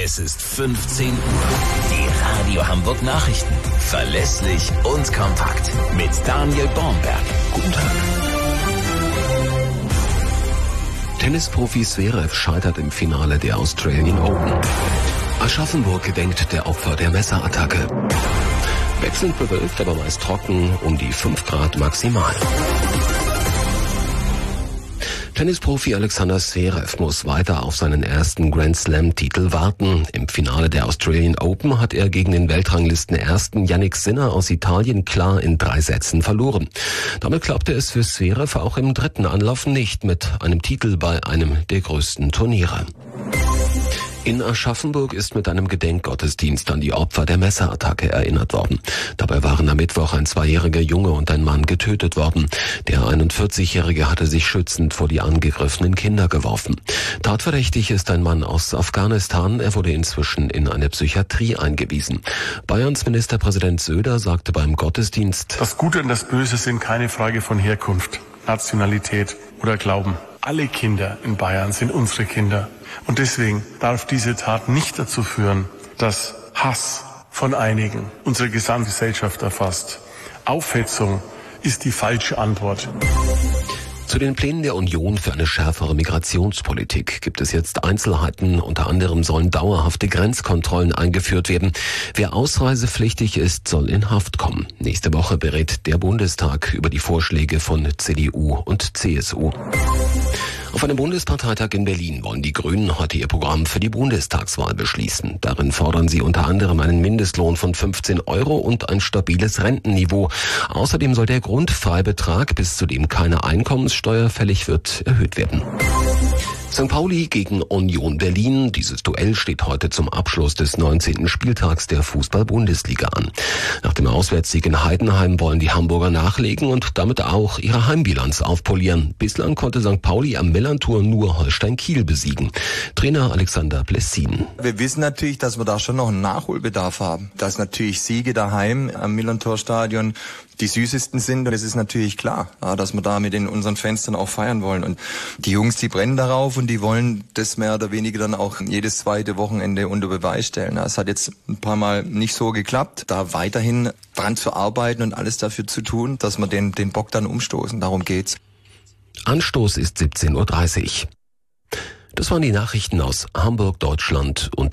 Es ist 15 Uhr. Die Radio Hamburg Nachrichten. Verlässlich und kompakt. Mit Daniel Bornberg. Guten Tag. Tennisprofi Zverev scheitert im Finale der Australian Open. Aschaffenburg gedenkt der Opfer der Messerattacke. Wechselnd bewölkt, aber meist trocken, um die 5 Grad maximal. Tennisprofi Alexander Zverev muss weiter auf seinen ersten Grand Slam-Titel warten. Im Finale der Australian Open hat er gegen den Weltranglisten-Ersten Jannik Sinner aus Italien klar in 3 Sätzen verloren. Damit klappte es für Zverev auch im 3. Anlauf nicht mit einem Titel bei einem der größten Turniere. In Aschaffenburg ist mit einem Gedenkgottesdienst an die Opfer der Messerattacke erinnert worden. Dabei waren am Mittwoch ein 2-jähriger Junge und ein Mann getötet worden. Der 41-Jährige hatte sich schützend vor die angegriffenen Kinder geworfen. Tatverdächtig ist ein Mann aus Afghanistan. Er wurde inzwischen in eine Psychiatrie eingewiesen. Bayerns Ministerpräsident Söder sagte beim Gottesdienst: Das Gute und das Böse sind keine Frage von Herkunft, Nationalität oder Glauben. Alle Kinder in Bayern sind unsere Kinder. Und deswegen darf diese Tat nicht dazu führen, dass Hass von einigen unsere Gesamtgesellschaft erfasst. Aufhetzung ist die falsche Antwort. Zu den Plänen der Union für eine schärfere Migrationspolitik gibt es jetzt Einzelheiten. Unter anderem sollen dauerhafte Grenzkontrollen eingeführt werden. Wer ausreisepflichtig ist, soll in Haft kommen. Nächste Woche berät der Bundestag über die Vorschläge von CDU und CSU. Auf einem Bundesparteitag in Berlin wollen die Grünen heute ihr Programm für die Bundestagswahl beschließen. Darin fordern sie unter anderem einen Mindestlohn von 15 € und ein stabiles Rentenniveau. Außerdem soll der Grundfreibetrag, bis zu dem keine Einkommenssteuer fällig wird, erhöht werden. St. Pauli gegen Union Berlin. Dieses Duell steht heute zum Abschluss des 19. Spieltags der Fußball-Bundesliga an. Nach dem Auswärtssieg in Heidenheim wollen die Hamburger nachlegen und damit auch ihre Heimbilanz aufpolieren. Bislang konnte St. Pauli am Millerntor nur Holstein Kiel besiegen. Trainer Alexander Blessin. Wir wissen natürlich, dass wir da schon noch einen Nachholbedarf haben. Dass natürlich Siege daheim am Millerntor-Stadion die süßesten sind. Und es ist natürlich klar, dass wir da mit unseren Fans dann auch feiern wollen. Und die Jungs, die brennen darauf und die wollen das mehr oder weniger dann auch jedes zweite Wochenende unter Beweis stellen. Es hat jetzt ein paar Mal nicht so geklappt. Da weiterhin dran zu arbeiten und alles dafür zu tun, dass wir den Bock dann umstoßen. Darum geht's. Anstoß ist 17:30 Uhr. Das waren die Nachrichten aus Hamburg, Deutschland und